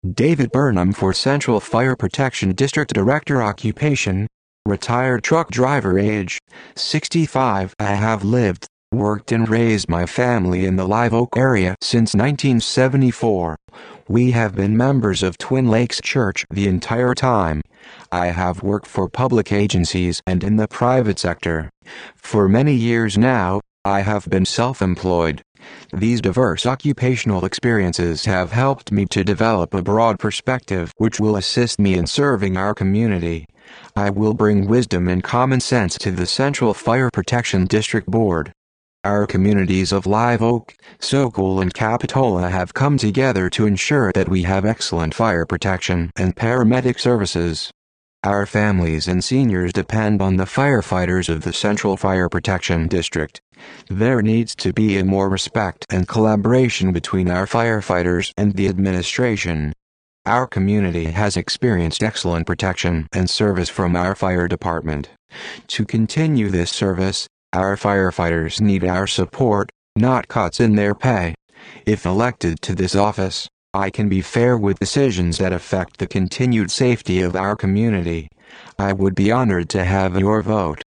David Burnham for Central Fire Protection District Director. Occupation: retired truck driver. Age: 65. I have lived, worked and raised my family in the Live Oak area since 1974. We have been members of Twin Lakes Church the entire time. I have worked for public agencies and in the private sector. For many years now, I have been self-employed. These diverse occupational experiences have helped me to develop a broad perspective which will assist me in serving our community. I will bring wisdom and common sense to the Central Fire Protection District Board. Our communities of Live Oak, Sokol and Capitola have come together to ensure that we have excellent fire protection and paramedic services. Our families and seniors depend on the firefighters of the Central Fire Protection District. There needs to be more respect and collaboration between our firefighters and the administration. Our community has experienced excellent protection and service from our fire department. To continue this service, our firefighters need our support, not cuts in their pay. If elected to this office, I can be fair with decisions that affect the continued safety of our community. I would be honored to have your vote.